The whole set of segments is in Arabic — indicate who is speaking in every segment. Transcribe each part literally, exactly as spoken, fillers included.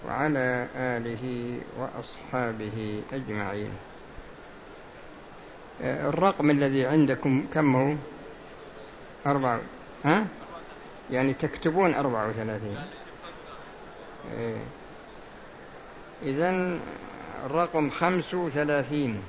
Speaker 1: وعلى آله وأصحابه أجمعين. الرقم الذي عندكم كم هو؟ أربعة، ها؟ يعني تكتبون أربعة وثلاثين. إيه. إذن الرقم خمس وثلاثين.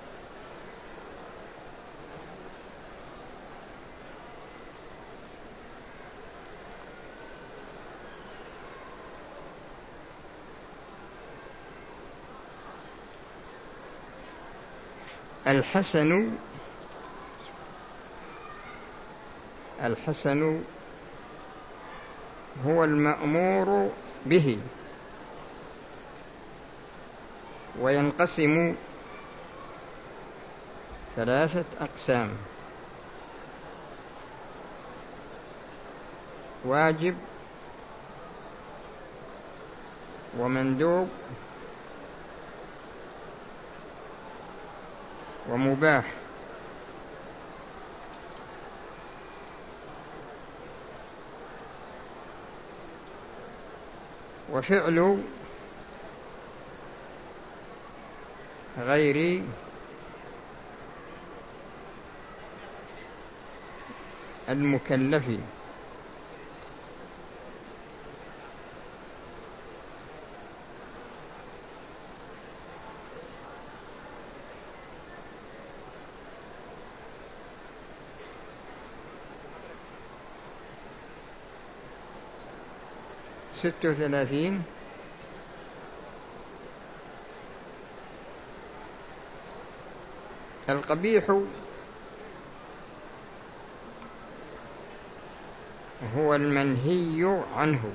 Speaker 1: الحسن الحسن هو المأمور به، وينقسم ثلاثة أقسام: واجب، ومندوب، ومباح. وفعل غير المكلف ست وثلاثين. القبيح هو المنهي عنه،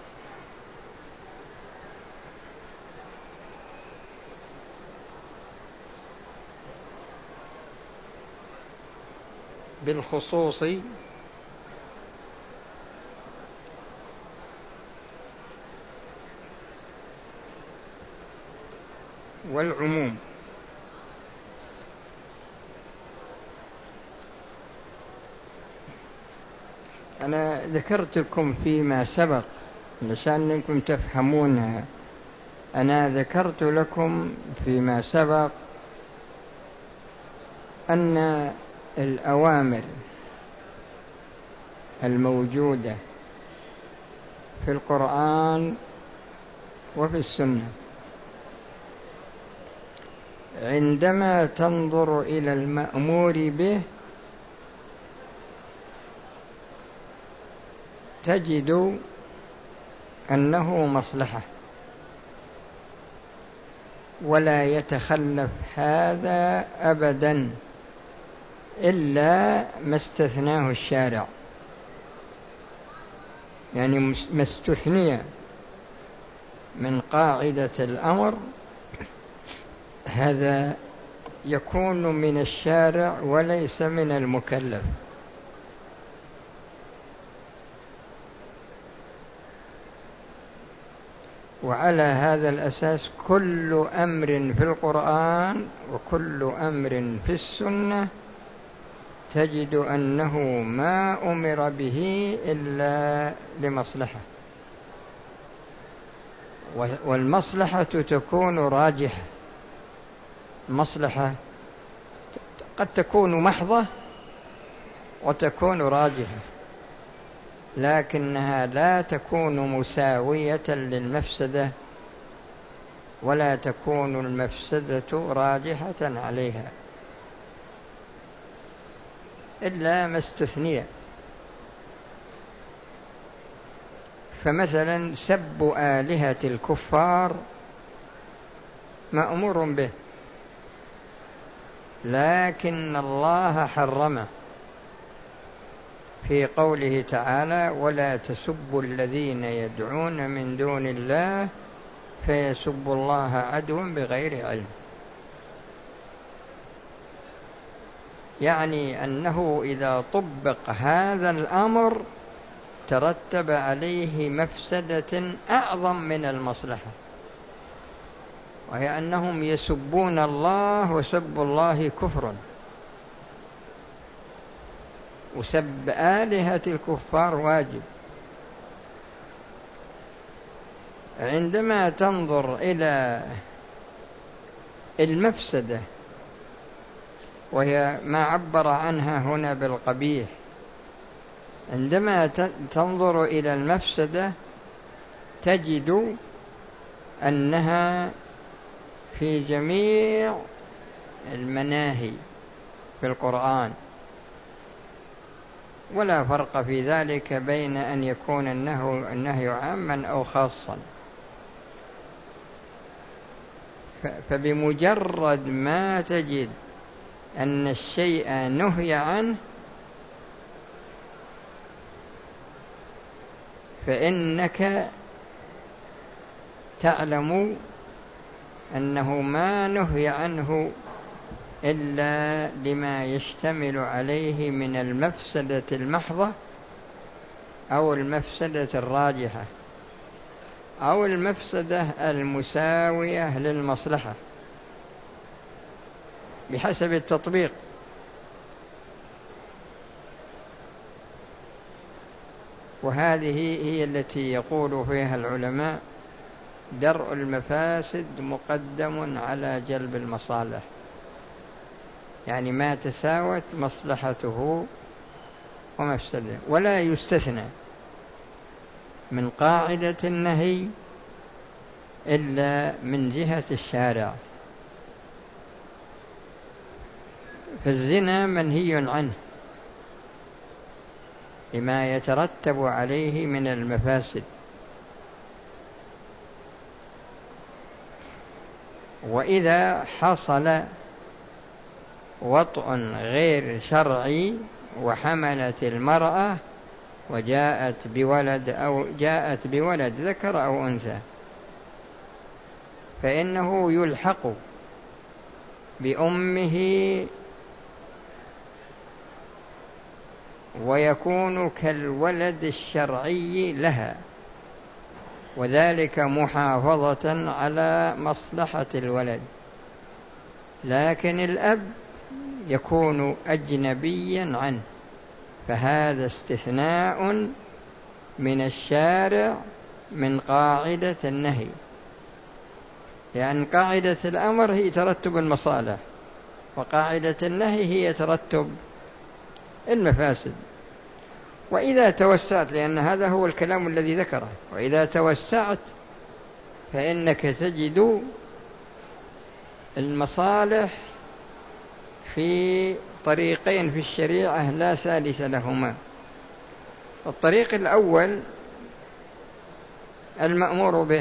Speaker 1: بالخصوص والعموم. أنا ذكرت لكم فيما سبق علشان أنكم تفهمونها. أنا ذكرت لكم فيما سبق أن الأوامر الموجودة في القرآن وفي السنة عندما تنظر إلى المأمور به تجد أنه مصلحة، ولا يتخلف هذا أبدا إلا ما استثناه الشارع. يعني ما استثني من قاعدة الأمر هذا يكون من الشارع وليس من المكلف. وعلى هذا الأساس كل أمر في القرآن وكل أمر في السنة تجد أنه ما أمر به إلا لمصلحة، والمصلحة تكون راجحة. مصلحة قد تكون محضة وتكون راجحة، لكنها لا تكون مساوية للمفسدة، ولا تكون المفسدة راجحة عليها إلا ما استثني. فمثلا سب آلهة الكفار مأمور به، لكن الله حرمه في قوله تعالى: ولا تسبوا الذين يدعون من دون الله فيسبوا الله عدوا بغير علم. يعني أنه إذا طبق هذا الأمر ترتب عليه مفسدة أعظم من المصلحة، وهي أنهم يسبون الله، وسب الله كفر، وسب آلهة الكفار واجب. عندما تنظر إلى المفسدة، وهي ما عبر عنها هنا بالقبيح، عندما تنظر إلى المفسدة تجد أنها في جميع المناهي في القرآن، ولا فرق في ذلك بين أن يكون النهي عاما أو خاصا. فبمجرد ما تجد أن الشيء نهي عنه فإنك تعلم أنه ما نهي عنه إلا لما يشتمل عليه من المفسدة المحضة أو المفسدة الراجحة أو المفسدة المساوية للمصلحة بحسب التطبيق. وهذه هي التي يقول فيها العلماء: درء المفاسد مقدم على جلب المصالح، يعني ما تساوت مصلحته ومفسده. ولا يستثنى من قاعدة النهي إلا من جهة الشارع. فالزنا منهي عنه لما يترتب عليه من المفاسد، وإذا حصل وطء غير شرعي وحملت المرأة وجاءت بولد أو جاءت بولد ذكر أو أنثى فإنه يلحق بأمه ويكون كالولد الشرعي لها، وذلك محافظة على مصلحة الولد. لكن الأب يكون أجنبيا عنه، فهذا استثناء من الشارع من قاعدة النهي، لأن قاعدة الأمر هي ترتب المصالح، وقاعدة النهي هي ترتب المفاسد. وإذا توسعت، لأن هذا هو الكلام الذي ذكره، وإذا توسعت فإنك تجد المصالح في طريقين في الشريعة لا ثالث لهما. الطريق الأول المأمور به،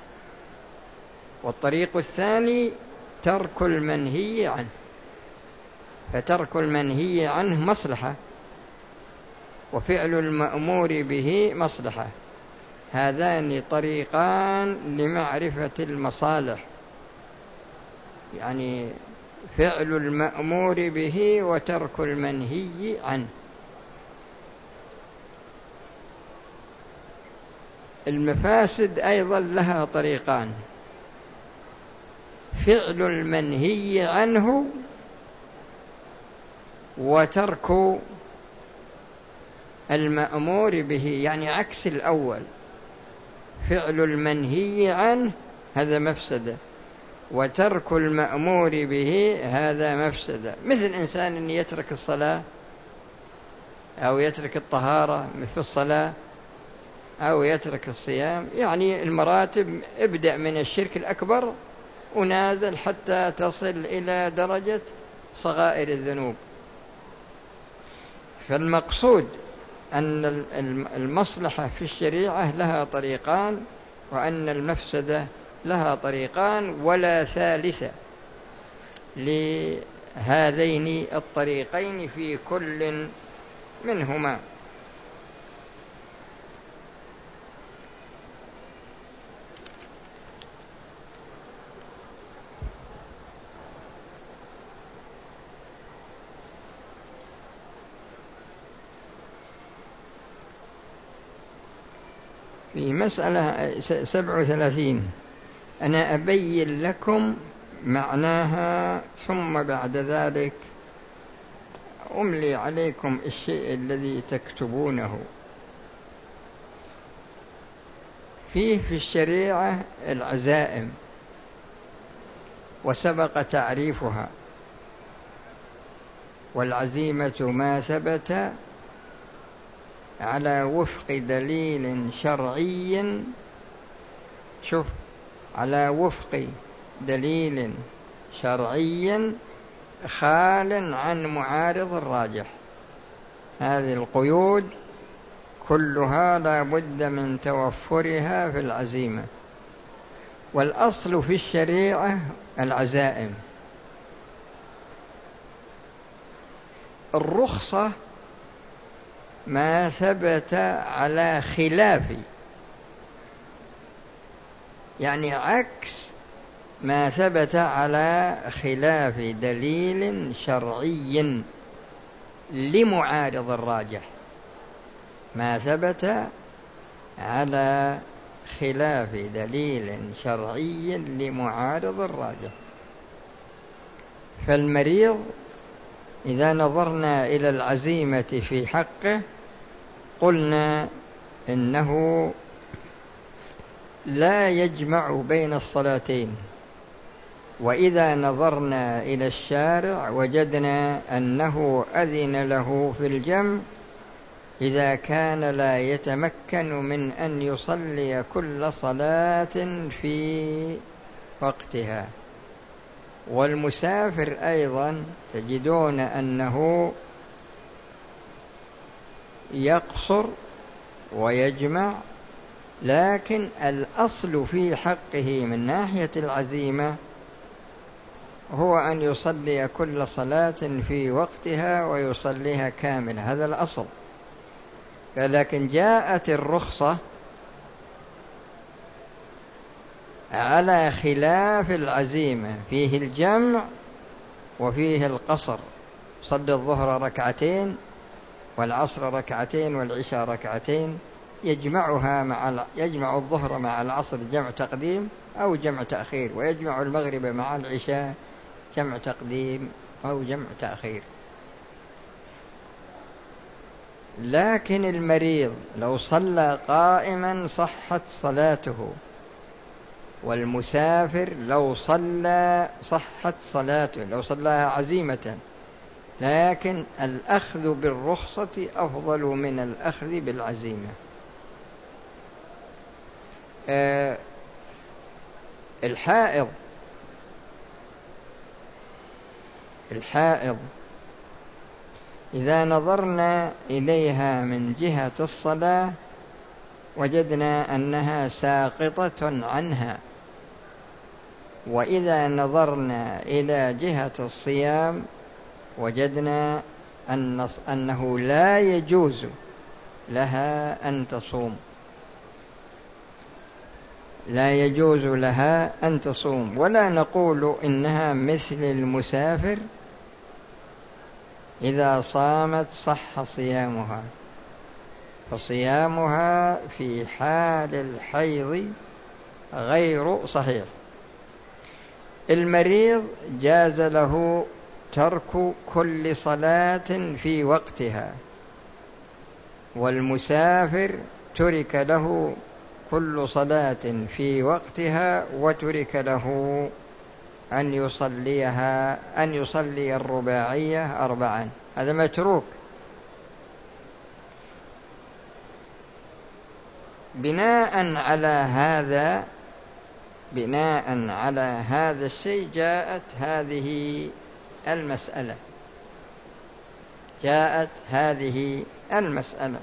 Speaker 1: والطريق الثاني ترك المنهي عنه. فترك المنهي عنه مصلحة، وفعل المأمور به مصلحة. هذان طريقان لمعرفة المصالح، يعني فعل المأمور به وترك المنهي عنه. المفاسد أيضا لها طريقان: فعل المنهي عنه وترك المأمور به، يعني عكس الأول. فعل المنهي عنه هذا مفسدة، وترك المأمور به هذا مفسدة. مثل إنسان يترك الصلاة أو يترك الطهارة مثل الصلاة، أو يترك الصيام، يعني المراتب ابدأ من الشرك الأكبر ونازل حتى تصل إلى درجة صغائر الذنوب. فالمقصود أن المصلحة في الشريعة لها طريقان، وأن المفسدة لها طريقان، ولا ثالث لهذين الطريقين في كل منهما. في مسألة سبع وثلاثين: أنا أبين لكم معناها ثم بعد ذلك أملي عليكم الشيء الذي تكتبونه. فيه في الشريعة العزائم وسبق تعريفها. والعزيمة ما ثبت على وفق دليل شرعي، شوف، على وفق دليل شرعي خال عن معارض الراجح. هذه القيود كلها لا بد من توفرها في العزيمة. والأصل في الشريعة العزائم. الرخصة ما ثبت على خلاف، يعني عكس ما ثبت على خلاف دليل شرعي لمعارض الراجح. ما ثبت على خلاف دليل شرعي لمعارض الراجح. فالمريض إذا نظرنا إلى العزيمة في حقه قلنا إنه لا يجمع بين الصلاتين. وإذا نظرنا إلى الشارع وجدنا أنه أذن له في الجمع إذا كان لا يتمكن من أن يصلي كل صلاة في وقتها. والمسافر أيضا تجدون أنه يقصر ويجمع، لكن الأصل في حقه من ناحية العزيمة هو أن يصلي كل صلاة في وقتها ويصليها كاملة، هذا الأصل. لكن جاءت الرخصة على خلاف العزيمة، فيه الجمع وفيه القصر. صلي الظهر ركعتين والعصر ركعتين والعشاء ركعتين، يجمعها مع يجمع الظهر مع العصر جمع تقديم أو جمع تأخير، ويجمع المغرب مع العشاء جمع تقديم أو جمع تأخير. لكن المريض لو صلى قائما صحت صلاته، والمسافر لو صلى صحت صلاته لو صلاها عزيمة. لكن الأخذ بالرخصة أفضل من الأخذ بالعزيمة. آه الحائض الحائض إذا نظرنا إليها من جهة الصلاة وجدنا أنها ساقطة عنها، وإذا نظرنا إلى جهة الصيام وجدنا أن أنه لا يجوز لها أن تصوم لا يجوز لها أن تصوم ولا نقول إنها مثل المسافر إذا صامت صح صيامها، فصيامها في حال الحيض غير صحيح. المريض جاز له ترك كل صلاة في وقتها، والمسافر ترك له كل صلاة في وقتها وترك له أن يصليها أن يصلي الرباعية أربعا، هذا متروك. بناء على هذا بناء على هذا الشيء جاءت هذه المسألة جاءت هذه المسألة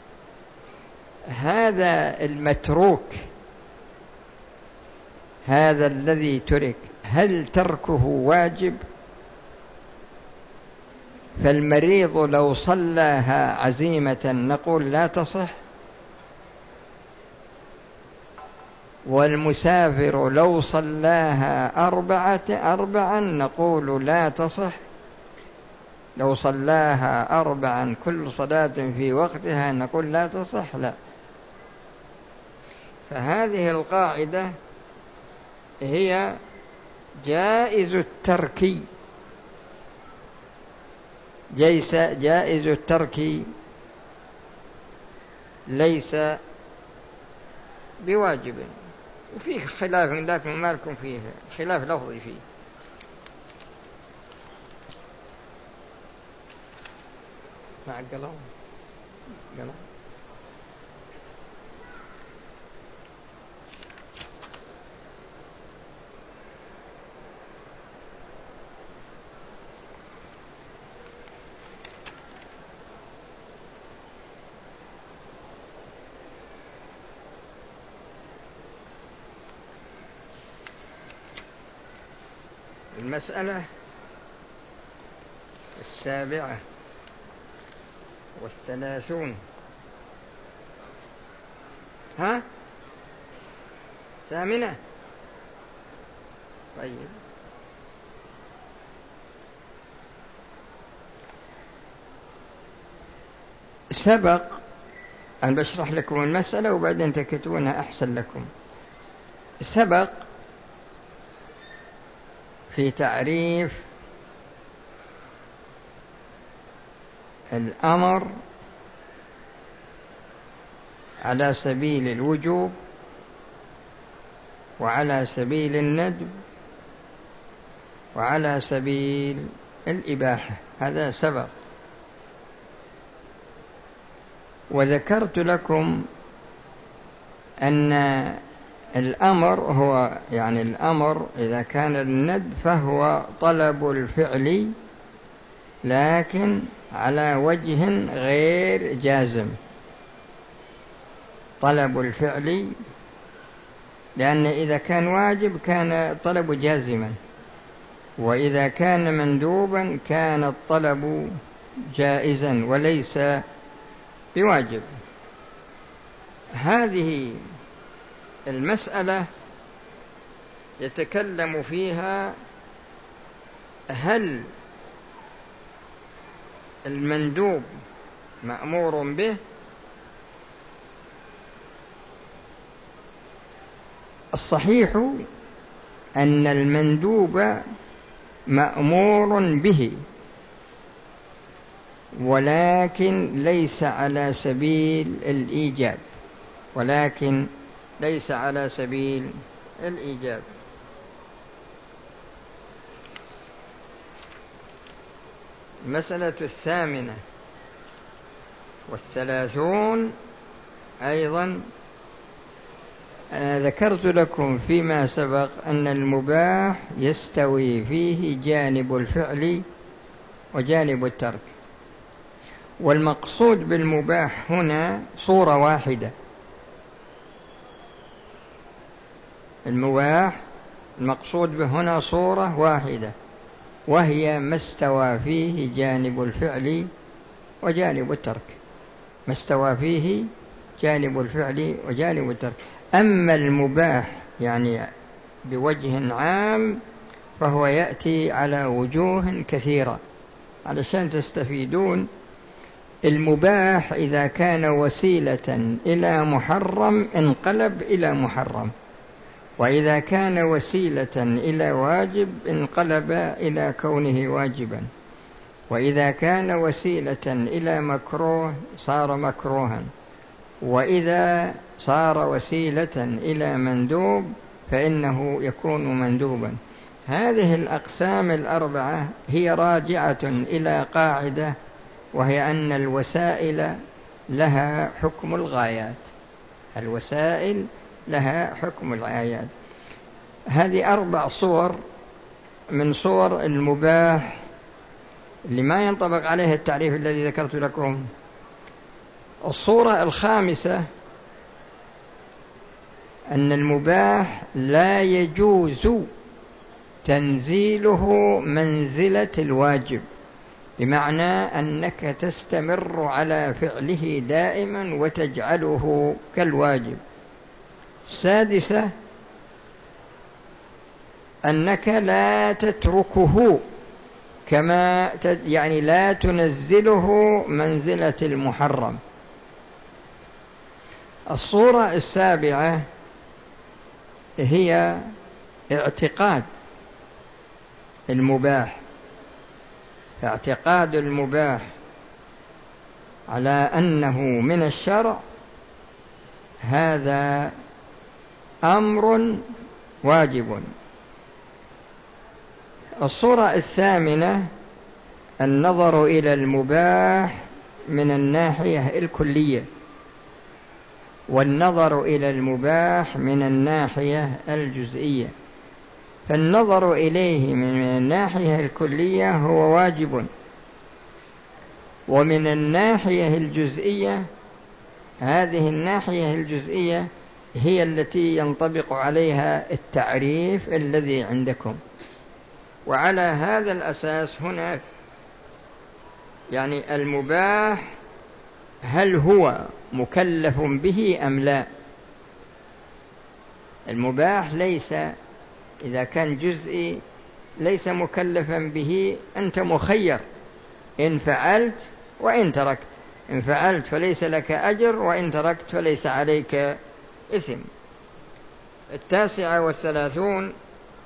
Speaker 1: هذا المتروك، هذا الذي ترك، هل تركه واجب؟ فالمريض لو صلاها عزيمة نقول لا تصح، والمسافر لو صلاها أربعة أربعا نقول لا تصح. لو صلاها أربعا كل صلاة في وقتها نقول لا تصح، لا. فهذه القاعدة هي جائز الترك جيس جائز الترك ليس بواجب، وفيه خلاف لكن ما لكم فيه خلاف لفظي فيه. مع القلم قلم المسألة السابعة والثلاثون. ها ثامنة. طيب سبق أن بشرح لكم المسألة وبعدين تكتبونها أحسن لكم. سبق في تعريف الأمر على سبيل الوجوب وعلى سبيل الندب وعلى سبيل الإباحة، هذا سبق. وذكرت لكم أن الأمر هو يعني الأمر إذا كان الندب فهو طلب الفعل لكن على وجه غير جازم. طلب الفعل لأن إذا كان واجب كان طلب جازما، وإذا كان مندوبا كان الطلب جائزا وليس بواجب. هذه المسألة يتكلم فيها هل المندوب مأمور به؟ الصحيح أن المندوب مأمور به ولكن ليس على سبيل الإيجاب، ولكن ليس على سبيل الإيجاب. المسألة الثامنة والثلاثون أيضا أنا ذكرت لكم فيما سبق أن المباح يستوي فيه جانب الفعل وجانب الترك، والمقصود بالمباح هنا صورة واحدة. المباح المقصود به هنا صورة واحدة، وهي ما استوى فيه جانب الفعل وجانب الترك، ما استوى فيه جانب الفعل وجانب الترك. أما المباح يعني بوجه عام فهو يأتي على وجوه كثيرة علشان تستفيدون. المباح إذا كان وسيلة إلى محرم انقلب إلى محرم، وإذا كان وسيلة إلى واجب انقلب إلى كونه واجبا، وإذا كان وسيلة إلى مكروه صار مكروها، وإذا صار وسيلة إلى مندوب فإنه يكون مندوبا. هذه الأقسام الأربعة هي راجعة إلى قاعدة، وهي أن الوسائل لها حكم الغايات. الوسائل لها حكم الغايات. هذه أربع صور من صور المباح اللي ما ينطبق عليه التعريف الذي ذكرت لكم. الصورة الخامسة أن المباح لا يجوز تنزيله منزلة الواجب، بمعنى أنك تستمر على فعله دائما وتجعله كالواجب. السادسة أنك لا تتركه كما يعني لا تنزله منزلة المحرم. الصورة السابعة هي اعتقاد المباح. اعتقاد المباح على أنه من الشرع هذا أمر واجب. الصورة الثامنة النظر إلى المباح من الناحية الكلية، والنظر إلى المباح من الناحية الجزئية. فالنظر إليه من الناحية الكلية هو واجب، ومن الناحية الجزئية، هذه الناحية الجزئية هي التي ينطبق عليها التعريف الذي عندكم. وعلى هذا الأساس هنا يعني المباح هل هو مكلف به أم لا؟ المباح ليس، إذا كان جزئي ليس مكلفا به، أنت مخير إن فعلت وإن تركت. إن فعلت فليس لك أجر، وإن تركت فليس عليك إثم. التاسعة والثلاثون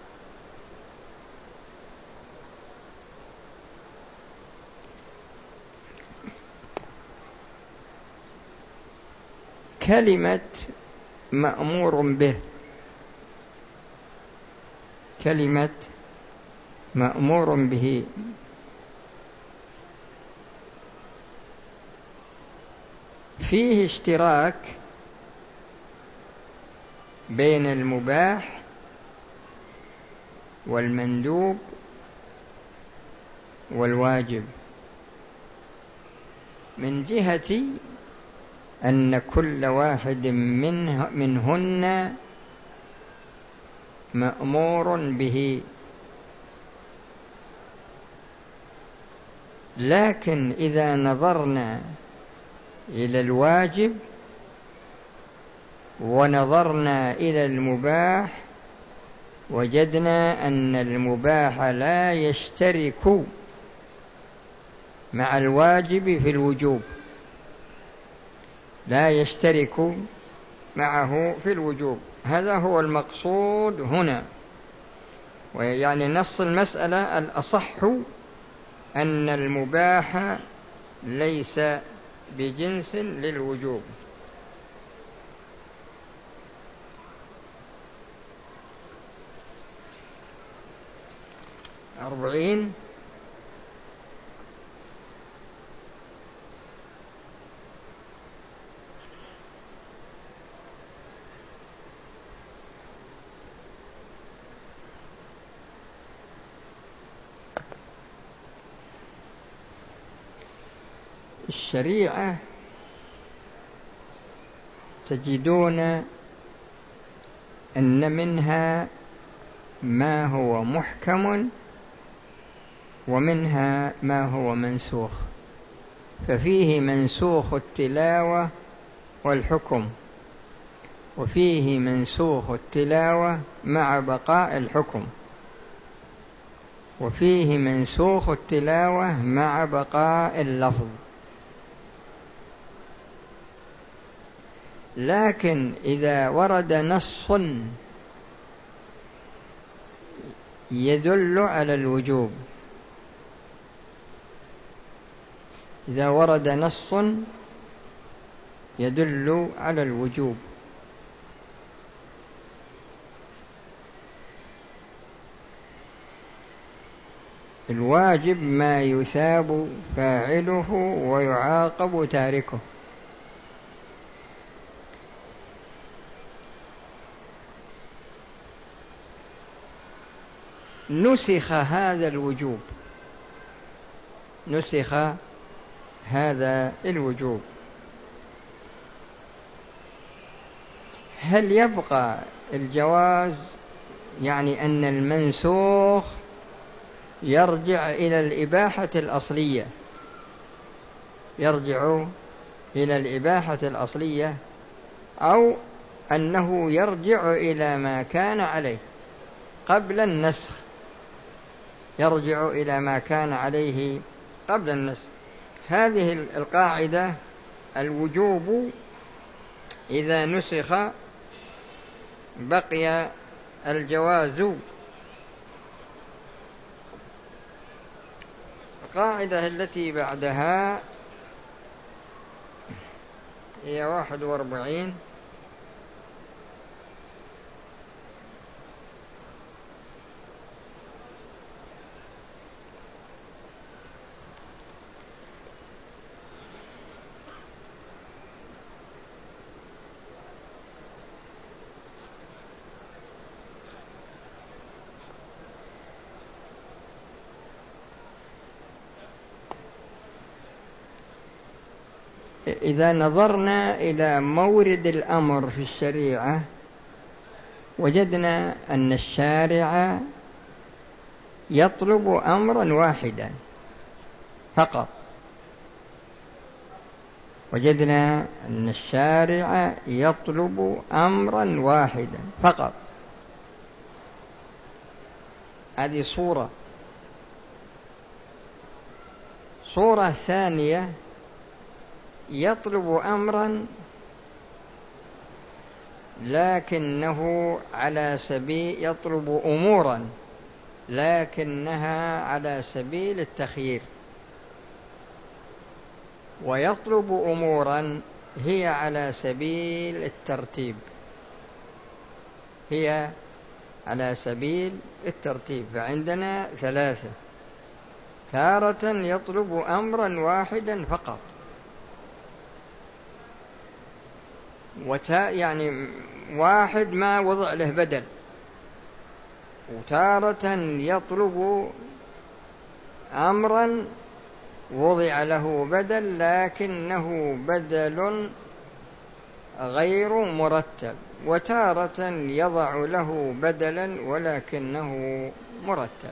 Speaker 1: كلمة مأمور به. كلمة مأمور به فيه اشتراك بين المباح والمندوب والواجب، من جهة أن كل واحد منه منهن مأمور به. لكن إذا نظرنا إلى الواجب ونظرنا إلى المباح وجدنا أن المباح لا يشترك مع الواجب في الوجوب، لا يشترك معه في الوجوب. هذا هو المقصود هنا. ويعني نص المسألة الأصح أن المباح ليس بجنس للوجوب. أربعين الشريعة تجدون أن منها ما هو محكم ومنها ما هو منسوخ. ففيه منسوخ التلاوة والحكم، وفيه منسوخ التلاوة مع بقاء الحكم، وفيه منسوخ التلاوة مع بقاء اللفظ. لكن إذا ورد نص يدل على الوجوب، إذا ورد نص يدل على الوجوب، الواجب ما يثاب فاعله ويعاقب تاركه. نسخ هذا الوجوب، نسخ هذا الوجوب، هل يبقى الجواز؟ يعني أن المنسوخ يرجع إلى الإباحة الأصلية، يرجع إلى الإباحة الأصلية، أو أنه يرجع إلى ما كان عليه قبل النسخ، يرجع إلى ما كان عليه قبل النسخ. هذه القاعدة الوجوب إذا نسخ بقي الجواز. القاعدة التي بعدها هي واحد واربعين. إذا نظرنا إلى مورد الأمر في الشريعة وجدنا أن الشارع يطلب أمرا واحدا فقط، وجدنا أن الشارع يطلب أمرا واحدا فقط. هذه صورة. صورة ثانية، يطلب أمرا لكنه على سبيل يطلب أمورا لكنها على سبيل التخيير، ويطلب أمورا هي على سبيل الترتيب، هي على سبيل الترتيب. فعندنا ثلاثة: تارة يطلب أمرا واحدا فقط، وتا يعني واحد ما وضع له بدل، وتارة يطلب أمرا وضع له بدل لكنه بدل غير مرتب، وتارة يضع له بدلا ولكنه مرتب.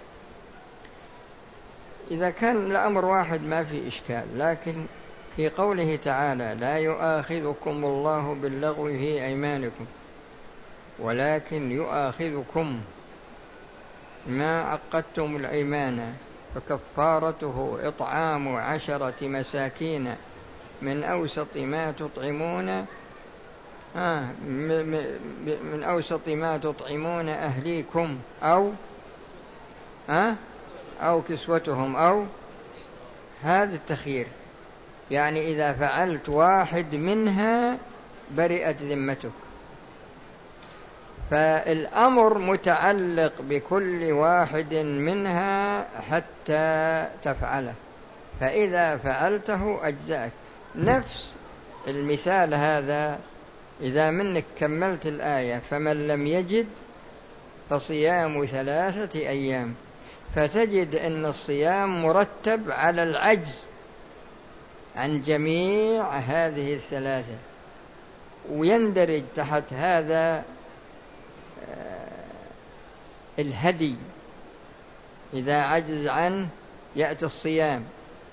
Speaker 1: إذا كان الأمر واحد ما في إشكال، لكن في قوله تعالى: لا يؤاخذكم الله باللغو في أيمانكم ولكن يؤاخذكم ما عقدتم الأيمان فكفارته إطعام عشرة مساكين من أوسط ما تطعمون آه من أوسط ما تطعمون أهليكم أو آه أو كسوتهم أو. هذا التخيير، يعني إذا فعلت واحد منها برئت ذمتك. فالأمر متعلق بكل واحد منها حتى تفعله، فإذا فعلته أجزأك. نفس المثال هذا إذا منك كملت الآية: فمن لم يجد فصيام ثلاثة أيام، فتجد أن الصيام مرتب على العجز عن جميع هذه الثلاثة، ويندرج تحت هذا الهدي. إذا عجز عنه يأتي الصيام،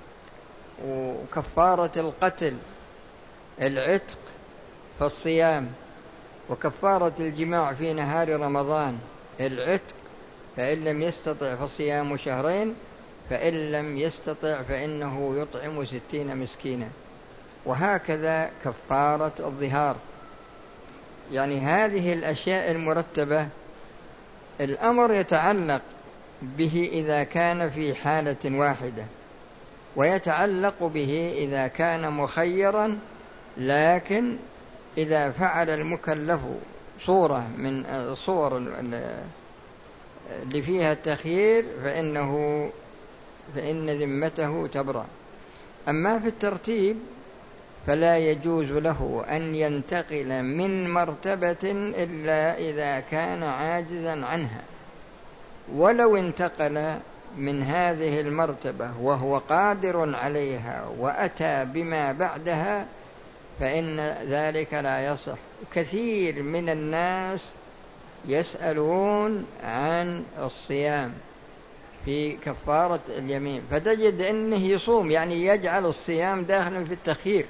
Speaker 1: وكفارة القتل العتق فالصيام، وكفارة الجماع في نهار رمضان العتق، فإن لم يستطع فصيام شهرين، فإن لم يستطع فإنه يطعم ستين مسكينا، وهكذا كفارة الظهار. يعني هذه الأشياء المرتبة الأمر يتعلق به إذا كان في حالة واحدة، ويتعلق به إذا كان مخيرا، لكن إذا فعل المكلف صورة من الصور اللي فيها التخيير فإنه فإن ذمته تبرأ. أما في الترتيب فلا يجوز له أن ينتقل من مرتبة إلا إذا كان عاجزا عنها، ولو انتقل من هذه المرتبة وهو قادر عليها وأتى بما بعدها فإن ذلك لا يصح. كثير من الناس يسألون عن الصيام في كفارة اليمين، فتجد أنه يصوم، يعني يجعل الصيام داخلا في التخيير.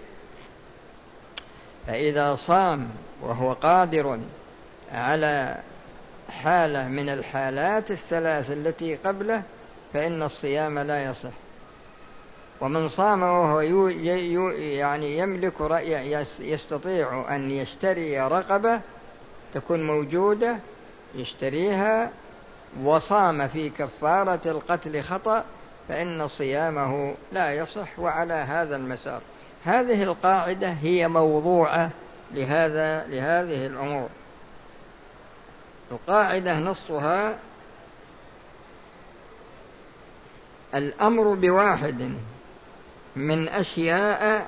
Speaker 1: فإذا صام وهو قادر على حالة من الحالات الثلاث التي قبله فإن الصيام لا يصح. ومن صام وهو يعني يملك رأي يستطيع أن يشتري رقبة تكون موجودة يشتريها، وصام في كفارة القتل خطأ، فإن صيامه لا يصح. وعلى هذا المسار هذه القاعدة هي موضوعة لهذا لهذه الأمور. القاعدة نصها: الأمر بواحد من أشياء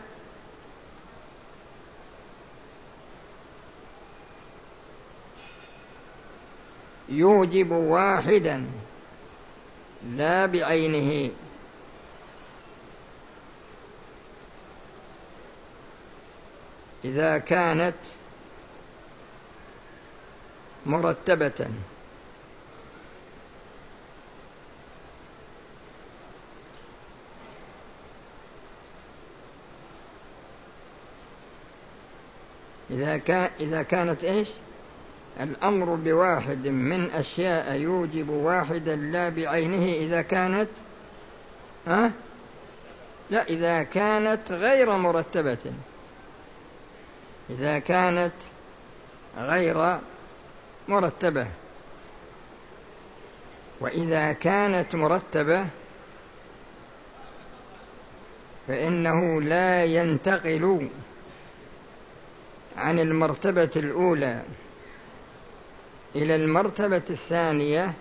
Speaker 1: يوجب واحدا لا بعينه، إذا كانت مرتبة إذا كان إذا كانت إيش الأمر بواحد من أشياء يوجب واحدا لا بعينه إذا كانت أه؟ لا إذا كانت غير مرتبة إذا كانت غير مرتبة. وإذا كانت مرتبة فإنه لا ينتقل عن المرتبة الأولى إلى المرتبة الثانية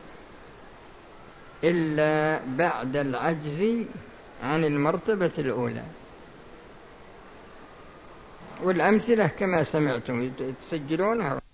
Speaker 1: إلا بعد العجز عن المرتبة الأولى. والأمثلة كما سمعتم تسجلونها.